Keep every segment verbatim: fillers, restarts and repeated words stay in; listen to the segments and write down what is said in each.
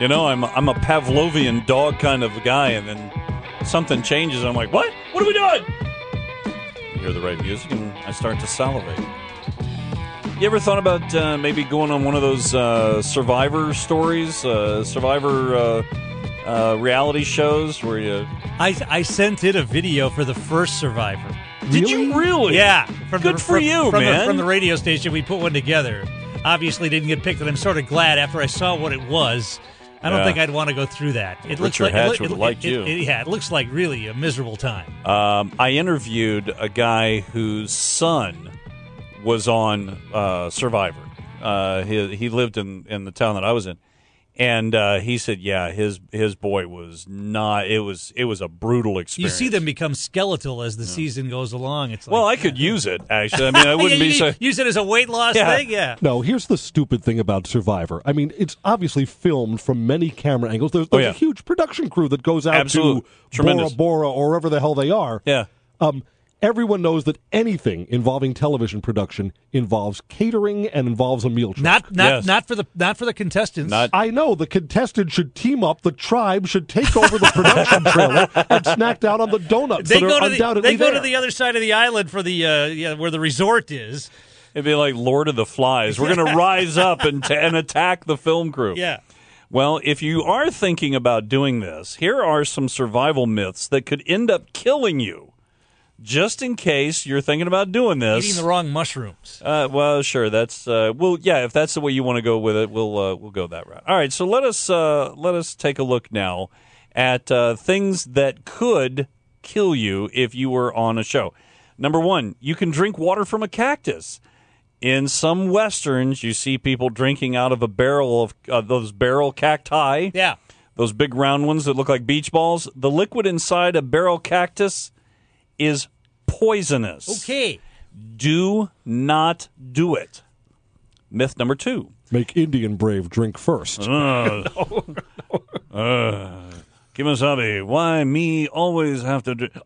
You know, I'm I'm a Pavlovian dog kind of guy, and then something changes, and I'm like, what? What are we doing? I hear the right music, and I start to salivate. You ever thought about uh, maybe going on one of those uh, Survivor stories, uh, Survivor uh, uh, reality shows where you... I, I sent in a video for the first Survivor. Did you really? Yeah. From Good the, for from, you, from man. The, from the radio station, we put one together. Obviously didn't get picked, and I'm sort of glad after I saw what it was. I don't Yeah. think I'd want to go through that. It looks Richard like, Hatch it, would it, have liked it, you. It, yeah, it looks like really a miserable time. Um, I interviewed a guy whose son was on uh, Survivor. Uh, he, he lived in, in the town that I was in. And uh, he said, yeah, his his boy was not. It was it was a brutal You experience. see them become skeletal as the season goes along. It's like, Well, I could use it, actually. I mean, I wouldn't yeah, be you, so. use it as a weight loss Yeah. thing. Yeah. No, here's the stupid thing about Survivor. I mean, it's obviously filmed from many camera angles. There's, there's Oh, yeah. a huge production crew that goes out Absolute. to Tremendous. Bora Bora or wherever the hell they are. Yeah. Um, everyone knows that anything involving television production involves catering and involves a meal truck. Not not Yes. not for the not for the contestants. Not- I know the contestants should team up. The tribe should take over the production trailer and snack down on the donuts they that go are to the undoubtedly they go there. to the other side of the island for the uh, yeah where the resort is. It'd be like Lord of the Flies. We're going to rise up and, t- and attack the film crew. Yeah. Well, if you are thinking about doing this, here are some survival myths that could end up killing you. Just in case you're thinking about doing this. Eating the wrong mushrooms. Uh, well, sure. That's uh, well, yeah. If that's the way you want to go with it, we'll uh, we'll go that route. All right. So let us uh, let us take a look now at uh, things that could kill you if you were on a show. Number one, you can drink water from a cactus. In some westerns, you see people drinking out of a barrel of uh, those barrel cacti. Yeah. Those big round ones that look like beach balls. The liquid inside a barrel cactus is poisonous. Okay. Do not do it. Myth number two. Make Indian Brave drink first. Uh, uh, Kimasabi, why me always have to drink?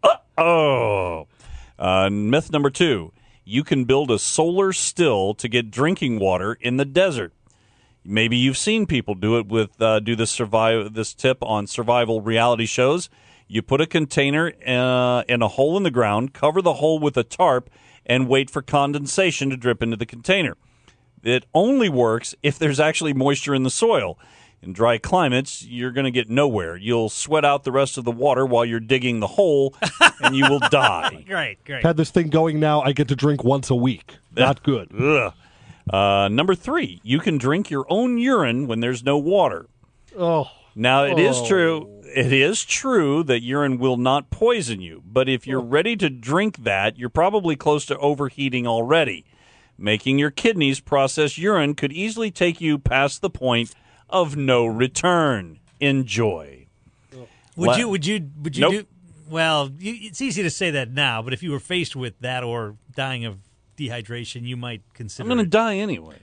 Oh. Uh, myth number two. You can build a solar still to get drinking water in the desert. Maybe you've seen people do it with uh, do this survive this tip on survival reality shows. You put a container uh, in a hole in the ground, cover the hole with a tarp, and wait for condensation to drip into the container. It only works if there's actually moisture in the soil. In dry climates, you're going to get nowhere. You'll sweat out the rest of the water while you're digging the hole, and you will die. Great, great. Had this thing going now, I get to drink once a week. Not good. Ugh. Uh, number three, you can drink your own urine when there's no water. Oh. Now, it is Oh. true. It is true that urine will not poison you, but if you're ready to drink that, you're probably close to overheating already. Making your kidneys process urine could easily take you past the point of no return. Enjoy. Would La- you? Would you? Would you Nope. do? Well, you, it's easy to say that now, but if you were faced with that or dying of dehydration, you might consider. I'm going to it. die anyway.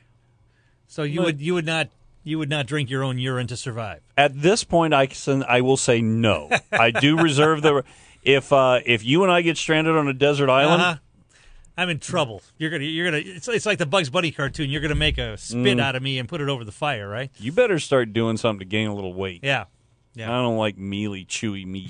So you would. You would not. You would not drink your own urine to survive. At this point, I can, I will say no. I do reserve the if uh, if you and I get stranded on a desert island. Uh-huh. I'm in trouble. You're gonna. You're gonna. It's, it's like the Bugs Bunny cartoon. You're gonna make a spit out of me and put it over the fire, right? You better start doing something to gain a little weight. Yeah. I Yeah. don't like mealy, chewy meat.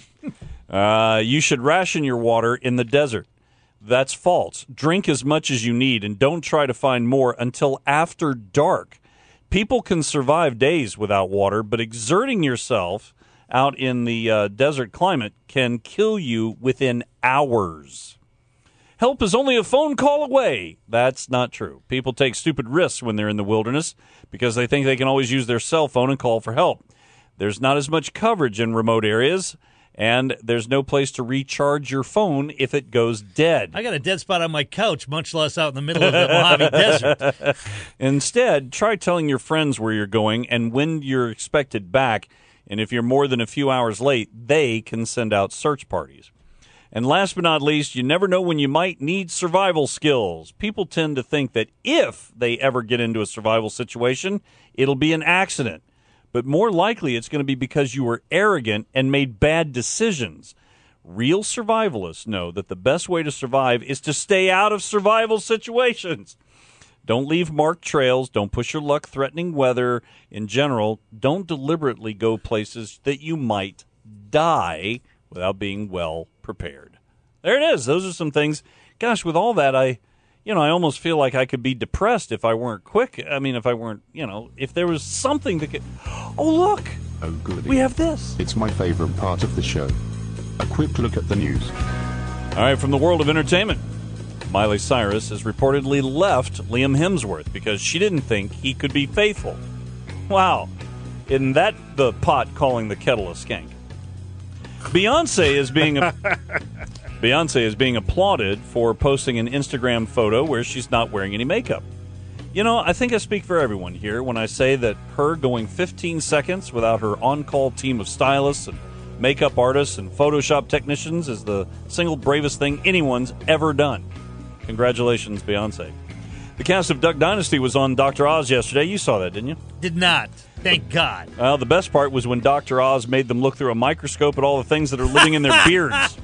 uh, you should ration your water in the desert. That's false. Drink as much as you need and don't try to find more until after dark. People can survive days without water, but exerting yourself out in the uh, desert climate can kill you within hours. Help is only a phone call away. That's not true. People take stupid risks when they're in the wilderness because they think they can always use their cell phone and call for help. There's not as much coverage in remote areas, and there's no place to recharge your phone if it goes dead. I got a dead spot on my couch, much less out in the middle of the Mojave Desert. Instead, try telling your friends where you're going and when you're expected back, and if you're more than a few hours late, they can send out search parties. And last but not least, you never know when you might need survival skills. People tend to think that if they ever get into a survival situation, it'll be an accident. But more likely, it's going to be because you were arrogant and made bad decisions. Real survivalists know that the best way to survive is to stay out of survival situations. Don't leave marked trails. Don't push your luck threatening weather. In general, don't deliberately go places that you might die without being well prepared. There it is. Those are some things. Gosh, with all that, I, you know, I almost feel like I could be depressed if I weren't quick. I mean, if I weren't, you know, if there was something that could. Oh, look. Oh, goody. We have this. It's my favorite part of the show. A quick look at the news. All right, from the world of entertainment. Miley Cyrus has reportedly left Liam Hemsworth because she didn't think he could be faithful. Wow. Isn't that the pot calling the kettle a skank? Beyonce is being a, Beyonce is being applauded for posting an Instagram photo where she's not wearing any makeup. You know, I think I speak for everyone here when I say that her going fifteen seconds without her on-call team of stylists and makeup artists and Photoshop technicians is the single bravest thing anyone's ever done. Congratulations, Beyonce. The cast of Duck Dynasty was on Doctor Oz yesterday. You saw that, didn't you? Did not. Thank God. Well, the best part was when Doctor Oz made them look through a microscope at all the things that are living in their beards.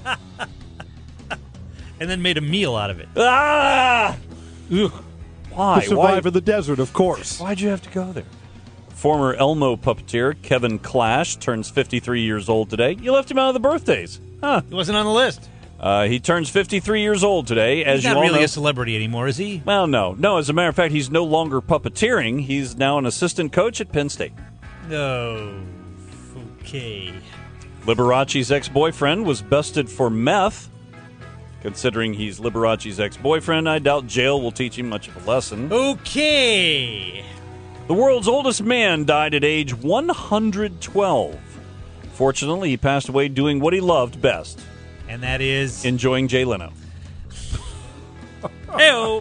And then made a meal out of it. Ah! Ugh. Why? To survive Why? in the desert, of course. Why'd you have to go there? Former Elmo puppeteer Kevin Clash turns fifty-three years old today. You left him out of the birthdays. Huh. He wasn't on the list. Uh, he turns fifty-three years old today. As He's you not all really know. a celebrity anymore, is he? Well, no. No, as a matter of fact, he's no longer puppeteering. He's now an assistant coach at Penn State. No. Okay. Liberace's ex-boyfriend was busted for meth. Considering he's Liberace's ex-boyfriend, I doubt jail will teach him much of a lesson. Okay. The world's oldest man died at age one hundred twelve. Fortunately, he passed away doing what he loved best. And that is... Enjoying Jay Leno. Hey-o.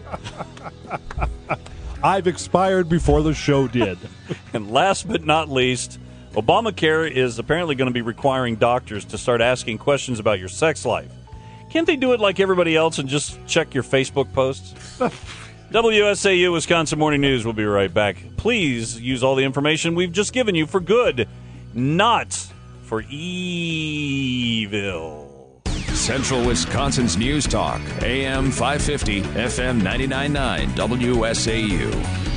I've expired before the show did. And last but not least, Obamacare is apparently going to be requiring doctors to start asking questions about your sex life. Can't they do it like everybody else and just check your Facebook posts? W S A U Wisconsin Morning News will be right back. Please use all the information we've just given you for good, not for evil. Central Wisconsin's News Talk, A M five fifty, F M ninety-nine point nine, W S A U.